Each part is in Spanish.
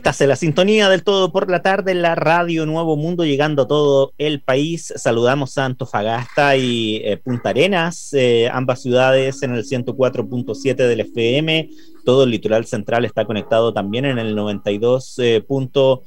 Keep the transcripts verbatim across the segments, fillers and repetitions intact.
Estás en la sintonía del Todo por la Tarde en la Radio Nuevo Mundo, llegando a todo el país. Saludamos a Antofagasta y eh, Punta Arenas, eh, ambas ciudades en el ciento cuatro punto siete del F M. Todo el litoral central está conectado también en el noventa y dos punto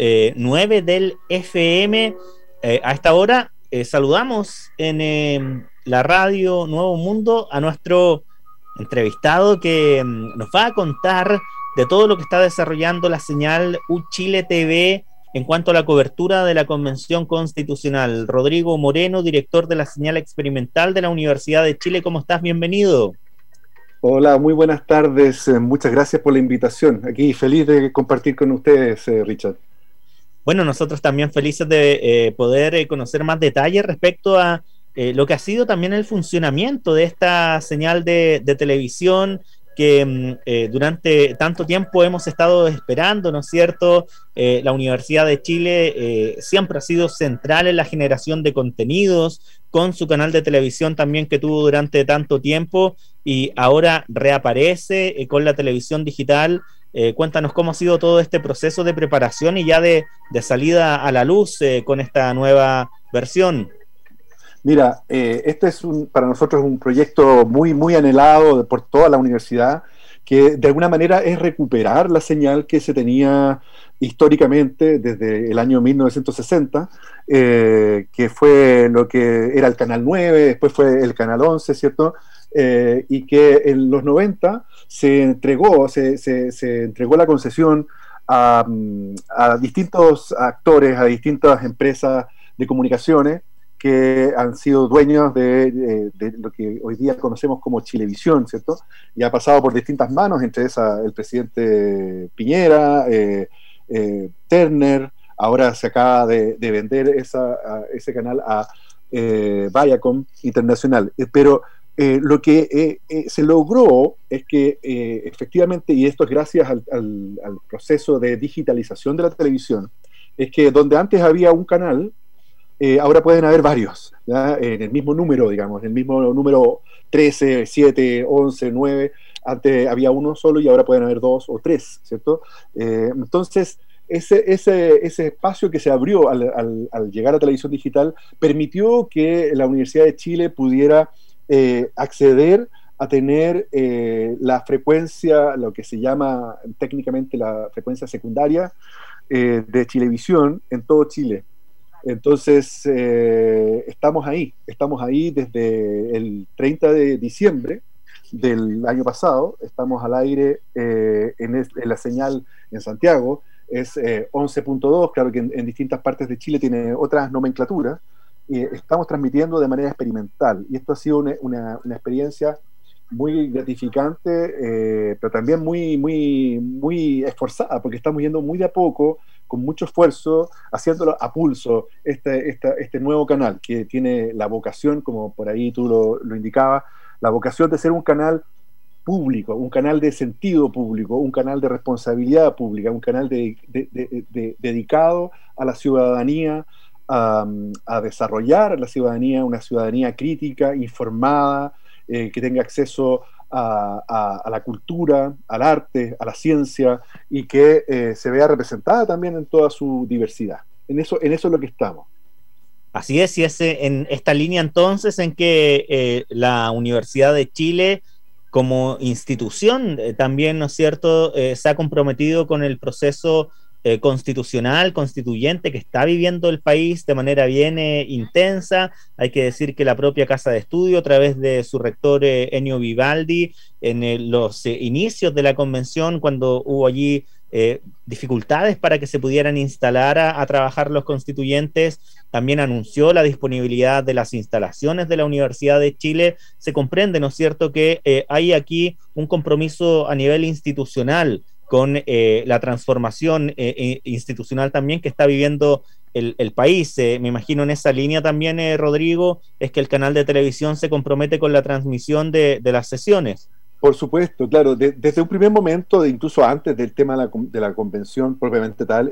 nueve del F M. Eh, a esta hora eh, saludamos en eh, la Radio Nuevo Mundo a nuestro entrevistado que mm, nos va a contar de todo lo que está desarrollando la señal U Chile T V en cuanto a la cobertura de la Convención Constitucional. Rodrigo Moreno, director de la señal experimental de la Universidad de Chile. ¿Cómo estás? Bienvenido. Hola, muy buenas tardes. Muchas gracias por la invitación. Aquí feliz de compartir con ustedes, eh, Richard. Bueno, nosotros también felices de eh, poder eh, conocer más detalles respecto a eh, lo que ha sido también el funcionamiento de esta señal de, de televisión que eh, durante tanto tiempo hemos estado esperando, ¿no es cierto? Eh, la Universidad de Chile eh, siempre ha sido central en la generación de contenidos, con su canal de televisión también que tuvo durante tanto tiempo, y ahora reaparece eh, con la televisión digital. Eh, cuéntanos cómo ha sido todo este proceso de preparación y ya de, de salida a la luz eh, con esta nueva versión. Mira, eh, este es un, para nosotros un proyecto muy, muy anhelado por toda la universidad, que de alguna manera es recuperar la señal que se tenía históricamente desde el año mil novecientos sesenta, eh, que fue lo que era el Canal nueve, después fue el Canal once, ¿cierto? Eh, y que en los noventa se entregó, se, se, se entregó la concesión a, a distintos actores, a distintas empresas de comunicaciones, que han sido dueños de, de, de lo que hoy día conocemos como Chilevisión, ¿cierto? Y ha pasado por distintas manos, entre esas el presidente Piñera, eh, eh, Turner, ahora se acaba de, de vender esa, a, ese canal a eh, Viacom Internacional. Eh, pero eh, lo que eh, eh, se logró es que eh, efectivamente, y esto es gracias al, al, al proceso de digitalización de la televisión, es que donde antes había un canal, Eh, ahora pueden haber varios, ¿ya? En el mismo número, digamos, en el mismo número trece, siete, once, nueve, antes había uno solo y ahora pueden haber dos o tres, ¿cierto? Eh, entonces, ese, ese, ese espacio que se abrió al, al, al llegar a televisión digital permitió que la Universidad de Chile pudiera eh, acceder a tener eh, la frecuencia, lo que se llama técnicamente la frecuencia secundaria eh, de Chilevisión en todo Chile. Entonces, eh, estamos ahí, estamos ahí desde el treinta de diciembre del año pasado, estamos al aire eh, en, es, en la señal en Santiago, es eh, once punto dos, claro que en, en distintas partes de Chile tiene otras nomenclaturas, y estamos transmitiendo de manera experimental, y esto ha sido una, una, una experiencia muy gratificante, eh, pero también muy, muy, muy esforzada, porque estamos yendo muy de a poco, con mucho esfuerzo, haciéndolo a pulso, este, este, este nuevo canal, que tiene la vocación, como por ahí tú lo, lo indicabas, la vocación de ser un canal público, un canal de sentido público, un canal de responsabilidad pública, un canal de, de, de, de, dedicado a la ciudadanía, a, a desarrollar a la ciudadanía, una ciudadanía crítica, informada, eh, que tenga acceso A, a, a la cultura, al arte, a la ciencia, y que eh, se vea representada también en toda su diversidad. En eso, en eso es lo que estamos. Así es, y es en esta línea entonces en que eh, la Universidad de Chile, como institución, eh, también, ¿no es cierto?, eh, se ha comprometido con el proceso eh, constitucional, constituyente que está viviendo el país de manera bien eh, intensa. Hay que decir que la propia Casa de Estudio, a través de su rector eh, Ennio Vivaldi, en el, los eh, inicios de la convención, cuando hubo allí eh, dificultades para que se pudieran instalar a, a trabajar los constituyentes, también anunció la disponibilidad de las instalaciones de la Universidad de Chile. Se comprende, ¿no es cierto?, que eh, hay aquí un compromiso a nivel institucional con eh, la transformación eh, institucional también que está viviendo el, el país. Eh, me imagino en esa línea también, eh, Rodrigo, es que el canal de televisión se compromete con la transmisión de, de las sesiones. Por supuesto, claro, de, desde un primer momento, de incluso antes del tema de la, de la convención propiamente tal, eh,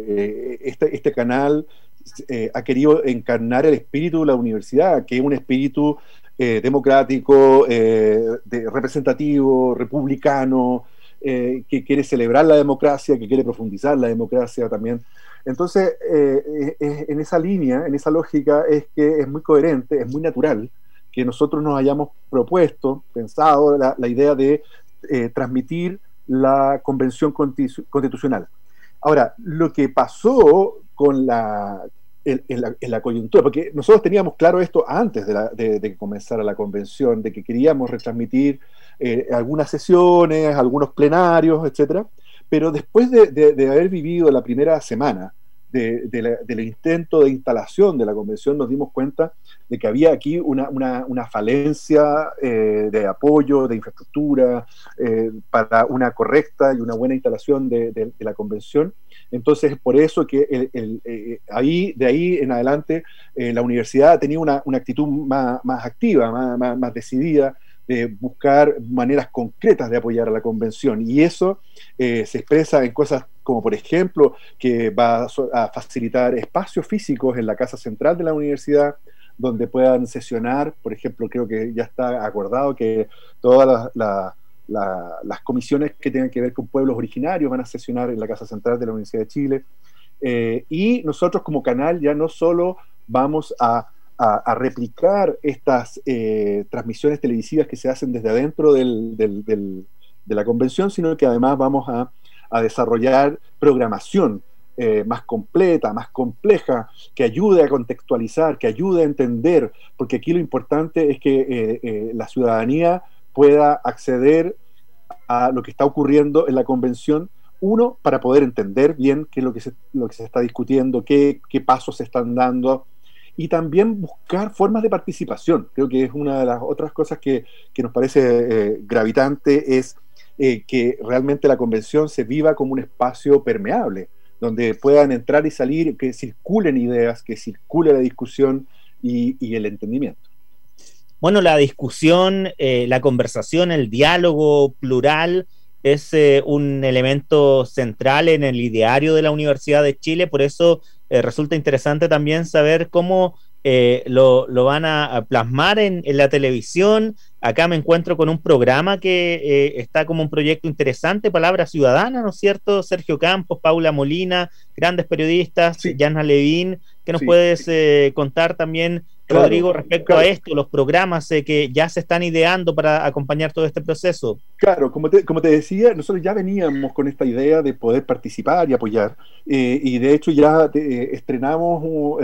eh, este, este canal eh, ha querido encarnar el espíritu de la universidad, que es un espíritu eh, democrático, eh, de, representativo, republicano, eh, que quiere celebrar la democracia, que quiere profundizar la democracia también. Entonces, eh, eh, en esa línea, en esa lógica, es que es muy coherente, es muy natural que nosotros nos hayamos propuesto, pensado la, la idea de eh, transmitir la convención constitucional. Ahora, lo que pasó con la, en, en la, en la coyuntura, porque nosotros teníamos claro esto antes de, la, de, de que comenzara la convención, de que queríamos retransmitir eh, algunas sesiones, algunos plenarios, etcétera, pero después de, de, de haber vivido la primera semana de, de la, del intento de instalación de la convención, nos dimos cuenta de que había aquí una, una, una falencia eh, de apoyo, de infraestructura, eh, para una correcta y una buena instalación de, de, de la convención. Entonces, por eso que el, el, eh, ahí, de ahí en adelante eh, la universidad tenía una, una actitud más, más activa, más, más, más decidida, de buscar maneras concretas de apoyar a la convención, y eso eh, se expresa en cosas como, por ejemplo, que va a facilitar espacios físicos en la casa central de la universidad, donde puedan sesionar. Por ejemplo, creo que ya está acordado que todas las, las, las, las comisiones que tengan que ver con pueblos originarios van a sesionar en la casa central de la Universidad de Chile, eh, y nosotros como canal ya no solo vamos a A, a replicar estas eh, transmisiones televisivas que se hacen desde adentro del, del, del, de la convención, sino que además vamos a, a desarrollar programación eh, más completa, más compleja, que ayude a contextualizar, que ayude a entender, porque aquí lo importante es que eh, eh, la ciudadanía pueda acceder a lo que está ocurriendo en la convención, uno, para poder entender bien qué es lo que se, lo que se está discutiendo, qué, qué pasos se están dando, y también buscar formas de participación. Creo que es una de las otras cosas que, que nos parece eh, gravitante, es eh, que realmente la convención se viva como un espacio permeable, donde puedan entrar y salir, que circulen ideas, que circule la discusión y, y el entendimiento. Bueno, la discusión, eh, la conversación, el diálogo plural es eh, un elemento central en el ideario de la Universidad de Chile, por eso Eh, resulta interesante también saber cómo eh, lo, lo van a, a plasmar en, en la televisión. Acá me encuentro con un programa que eh, está como un proyecto interesante, Palabra Ciudadana, ¿no es cierto? Sergio Campos, Paula Molina, grandes periodistas, sí. Jana Levín. ¿Qué nos sí, puedes sí. Eh, contar también, claro, Rodrigo, respecto claro. a esto, los programas eh, que ya se están ideando para acompañar todo este proceso? Claro, como te, como te decía, nosotros ya veníamos con esta idea de poder participar y apoyar, eh, y de hecho ya eh, estrenamos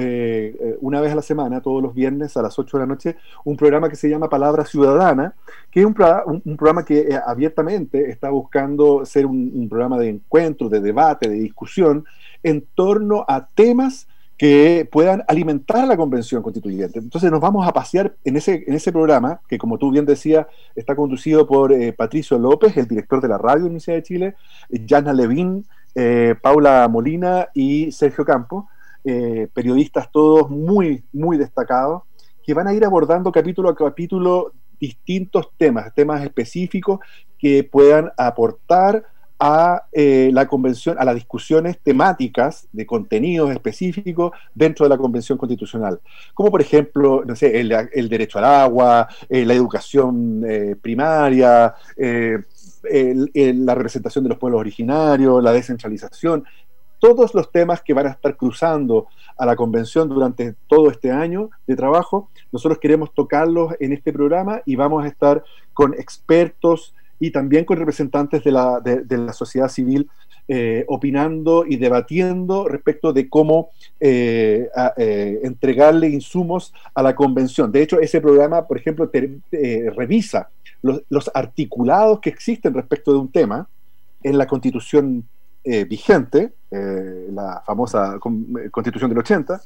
eh, una vez a la semana, todos los viernes a las ocho de la noche, un programa que se llama Palabra Ciudadana, que es un, un, un programa que eh, abiertamente está buscando ser un, un programa de encuentro, de debate, de discusión, en torno a temas que puedan alimentar a la convención constituyente. Entonces nos vamos a pasear en ese, en ese programa, que como tú bien decías, está conducido por eh, Patricio López, el director de la radio de la Universidad de Chile, Jana Levín, eh, Paula Molina y Sergio Campos, eh, periodistas todos muy, muy destacados, que van a ir abordando capítulo a capítulo distintos temas, temas específicos que puedan aportar a eh, la convención, a las discusiones temáticas de contenidos específicos dentro de la Convención Constitucional, como por ejemplo, no sé, el, el derecho al agua, eh, la educación eh, primaria, eh, el, el, la representación de los pueblos originarios, la descentralización, todos los temas que van a estar cruzando a la convención durante todo este año de trabajo. Nosotros queremos tocarlos en este programa y vamos a estar con expertos y también con representantes de la, de, de la sociedad civil eh, opinando y debatiendo respecto de cómo eh, a, eh, entregarle insumos a la convención. De hecho, ese programa, por ejemplo, te, eh, revisa los, los articulados que existen respecto de un tema en la Constitución eh, vigente, eh, la famosa Constitución del ochenta,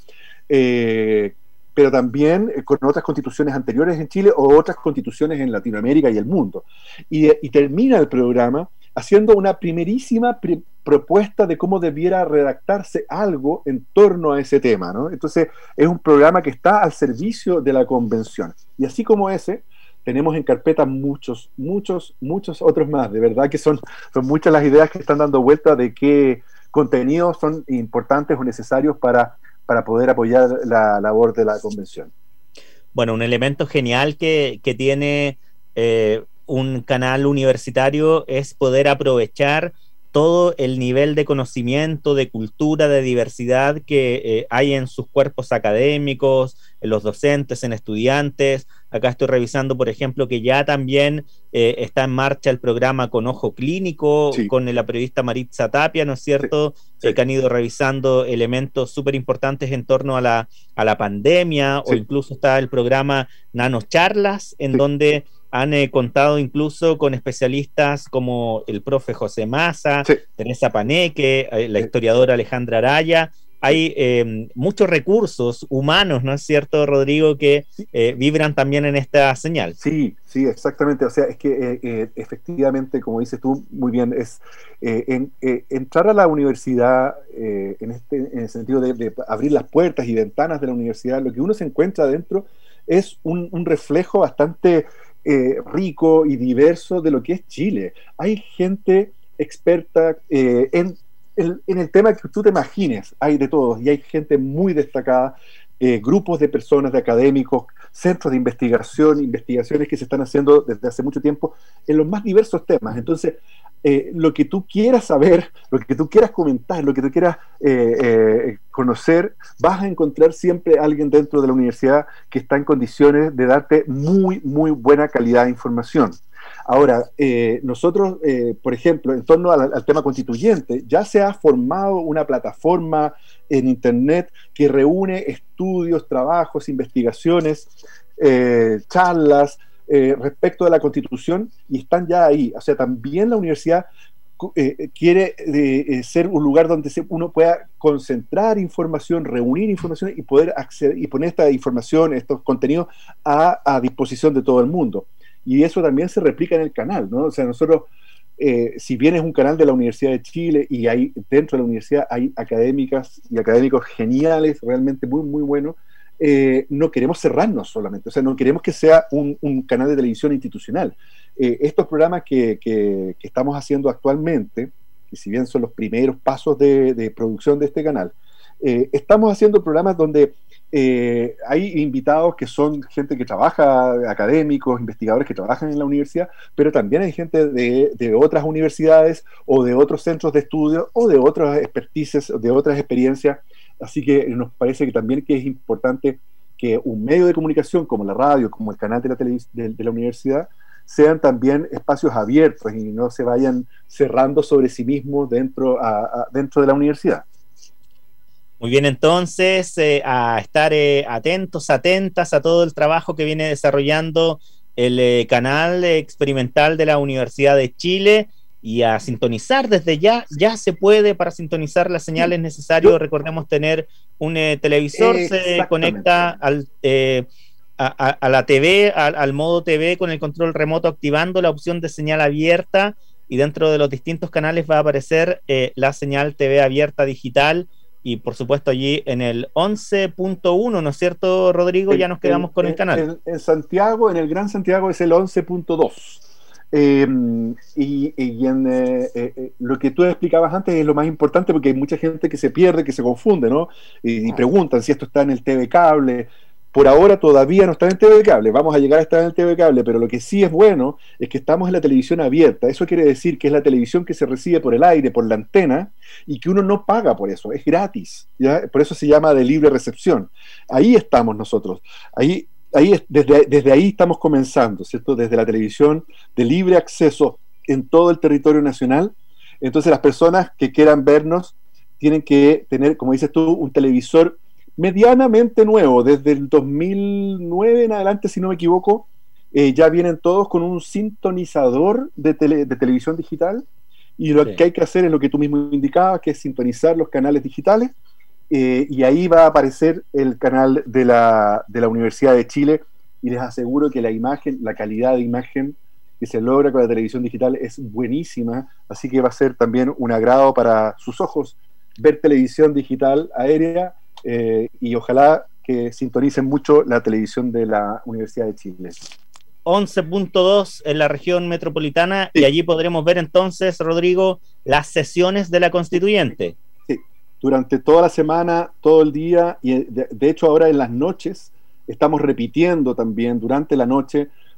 eh, pero también con otras constituciones anteriores en Chile o otras constituciones en Latinoamérica y el mundo. Y, y termina el programa haciendo una primerísima pre propuesta de cómo debiera redactarse algo en torno a ese tema, ¿no? Entonces, es un programa que está al servicio de la convención. Y así como ese, tenemos en carpeta muchos, muchos, muchos otros más. De verdad que son, son muchas las ideas que están dando vuelta de qué contenidos son importantes o necesarios para para poder apoyar la labor de la convención. Bueno, un elemento genial que, que tiene eh, un canal universitario es poder aprovechar todo el nivel de conocimiento, de cultura, de diversidad que eh, hay en sus cuerpos académicos, en los docentes, en estudiantes. Acá estoy revisando, por ejemplo, que ya también eh, está en marcha el programa Con Ojo Clínico, sí, con la periodista Maritza Tapia, ¿no es cierto? Sí, sí. Eh, que han ido revisando elementos súper importantes en torno a la, a la pandemia, sí, o incluso está el programa Nanocharlas, en sí, donde han eh, contado incluso con especialistas como el profe José Massa, sí, Teresa Paneque, eh, la historiadora Alejandra Araya. Hay eh, muchos recursos humanos, ¿no es cierto, Rodrigo?, que eh, vibran también en esta señal. Sí, sí, exactamente. O sea, es que eh, eh, efectivamente, como dices tú muy bien, es eh, en, eh, entrar a la universidad eh, en, este, en el sentido de, de abrir las puertas y ventanas de la universidad, lo que uno se encuentra adentro es un, un reflejo bastante eh, rico y diverso de lo que es Chile. Hay gente experta eh, en En, en el tema que tú te imagines, hay de todos, y hay gente muy destacada, eh, grupos de personas, de académicos, centros de investigación, investigaciones que se están haciendo desde hace mucho tiempo en los más diversos temas. Entonces, eh, lo que tú quieras saber, lo que tú quieras comentar, lo que tú quieras eh, eh, conocer, vas a encontrar siempre a alguien dentro de la universidad que está en condiciones de darte muy, muy buena calidad de información. Ahora, eh, nosotros, eh, por ejemplo, en torno al, al tema constituyente, ya se ha formado una plataforma en Internet que reúne estudios, trabajos, investigaciones, eh, charlas eh, respecto de la Constitución, y están ya ahí. O sea, también la universidad eh, quiere eh, ser un lugar donde se, uno pueda concentrar información, reunir información y poder acceder y poner esta información, estos contenidos a, a disposición de todo el mundo. Y eso también se replica en el canal, ¿no? O sea, nosotros, eh, si bien es un canal de la Universidad de Chile y hay, dentro de la universidad hay académicas y académicos geniales, realmente muy, muy buenos, eh, no queremos cerrarnos solamente, o sea, no queremos que sea un, un canal de televisión institucional. Eh, estos programas que, que, que estamos haciendo actualmente, que si bien son los primeros pasos de, de producción de este canal, eh, estamos haciendo programas donde Eh, hay invitados que son gente que trabaja, académicos, investigadores que trabajan en la universidad, pero también hay gente de, de otras universidades o de otros centros de estudio o de otras expertices, de otras experiencias. Así que nos parece que también que es importante que un medio de comunicación como la radio, como el canal de la, televis- de, de la universidad, sean también espacios abiertos y no se vayan cerrando sobre sí mismos dentro, a, a, dentro de la universidad. Muy bien, entonces, eh, a estar eh, atentos, atentas a todo el trabajo que viene desarrollando el eh, canal experimental de la Universidad de Chile, y a sintonizar desde ya. Ya se puede, para sintonizar las señales necesarias, recordemos tener un eh, televisor, se conecta al, eh, a, a, a la T V, al, al modo T V con el control remoto, activando la opción de señal abierta, y dentro de los distintos canales va a aparecer eh, la señal T V abierta digital. Y por supuesto allí en el once punto uno, ¿no es cierto, Rodrigo? Ya nos quedamos en, con el en, canal. En, en Santiago, en el Gran Santiago, es el once punto dos. Eh, y, y en eh, eh, lo que tú explicabas antes es lo más importante, porque hay mucha gente que se pierde, que se confunde, ¿no? Y, y preguntan si esto está en el T V Cable. Por ahora todavía no está en el T V Cable, vamos a llegar a estar en el T V Cable, pero lo que sí es bueno es que estamos en la televisión abierta. Eso quiere decir que es la televisión que se recibe por el aire, por la antena, y que uno no paga por eso, es gratis, ¿ya? Por eso se llama de libre recepción. Ahí estamos nosotros, ahí, ahí desde, desde ahí estamos comenzando, ¿cierto? Desde la televisión de libre acceso en todo el territorio nacional. Entonces las personas que quieran vernos tienen que tener, como dices tú, un televisor medianamente nuevo, desde el dos mil nueve en adelante, si no me equivoco, eh, ya vienen todos con un sintonizador de, tele, de televisión digital, y lo sí. que hay que hacer es lo que tú mismo indicabas, que es sintonizar los canales digitales, eh, y ahí va a aparecer el canal de la, de la Universidad de Chile, y les aseguro que la imagen, la calidad de imagen que se logra con la televisión digital es buenísima, así que va a ser también un agrado para sus ojos ver televisión digital aérea. Eh, y ojalá que sintonicen mucho la televisión de la Universidad de Chile. once punto dos en la región metropolitana, sí. Y allí podremos ver entonces, Rodrigo, las sesiones de la Constituyente. Sí, durante toda la semana, todo el día, y de, de hecho ahora en las noches estamos repitiendo también durante la noche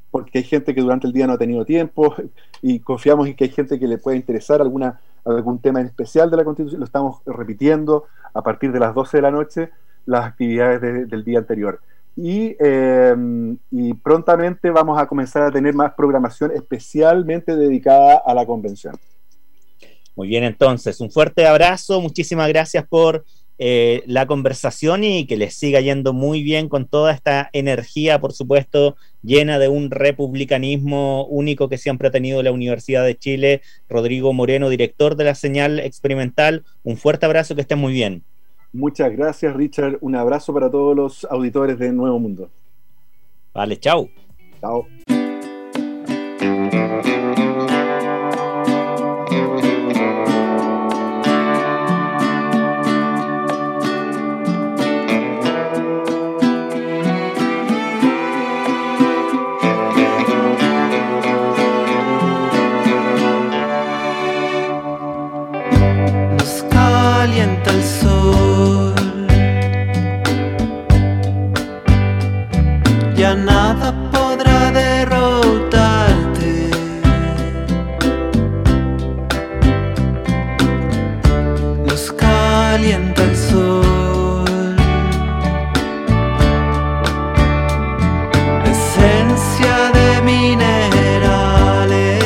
porque hay gente que durante el día no ha tenido tiempo y confiamos en que hay gente que le puede interesar alguna, algún tema en especial de la Constitución. Lo estamos repitiendo a partir de las doce de la noche, las actividades de, del día anterior. Y, eh, y prontamente vamos a comenzar a tener más programación especialmente dedicada a la convención. Muy bien, entonces, un fuerte abrazo, muchísimas gracias por eh, la conversación y que les siga yendo muy bien con toda esta energía, por supuesto, llena de un republicanismo único que siempre ha tenido la Universidad de Chile. Rodrigo Moreno, director de la Señal Experimental, un fuerte abrazo, que estén muy bien. Muchas gracias, Richard. Un abrazo para todos los auditores de Nuevo Mundo. Vale, chao. Chao. Nos calienta el sol, ya nada podrá derrotarte. Nos calienta el sol, esencia de minerales.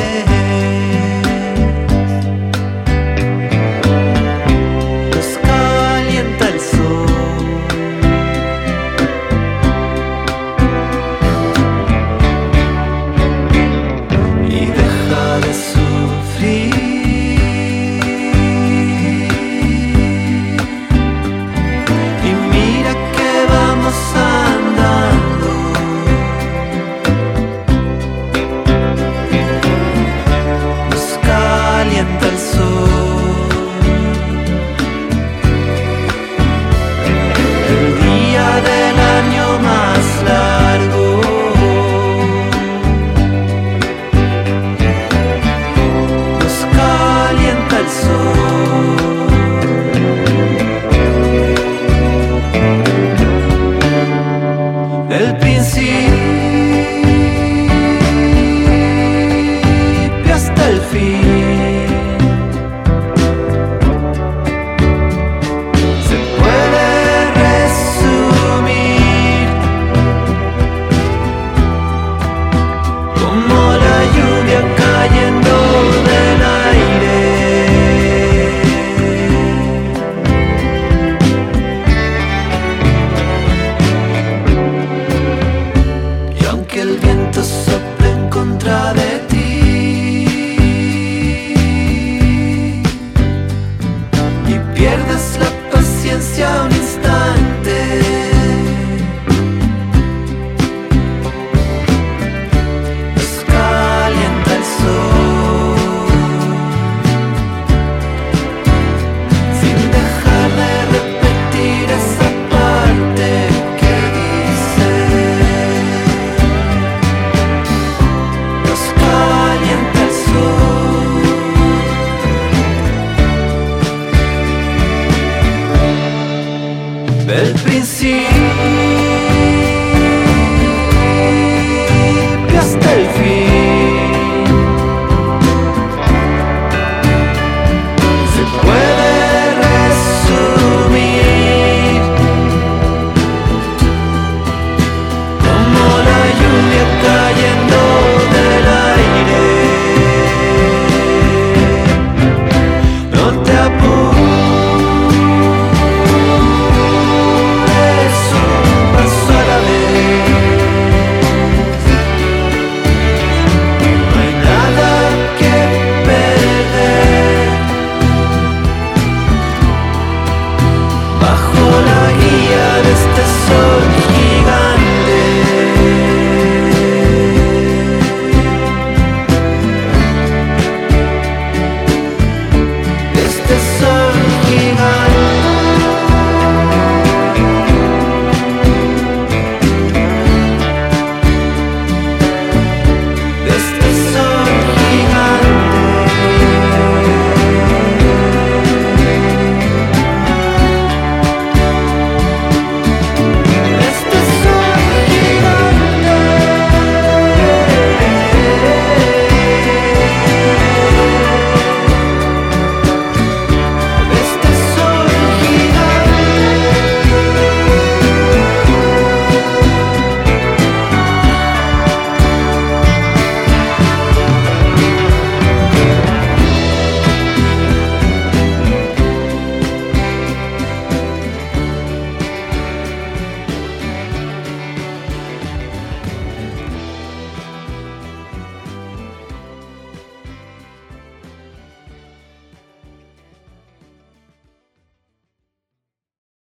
Nos calienta el sol. Y deja de sufrir. Y mira que vamos andando. Nos calienta el sol. El día del año más largo. Nos calienta el sol. El principio hasta el fin. Se puede resumir como la lluvia cayendo del aire. Y aunque el viento sople en contra de ti y pierdas la paciencia un instante, nos calienta el sol, sin dejar de repetir esa parte que dice: nos calienta el sol. El principio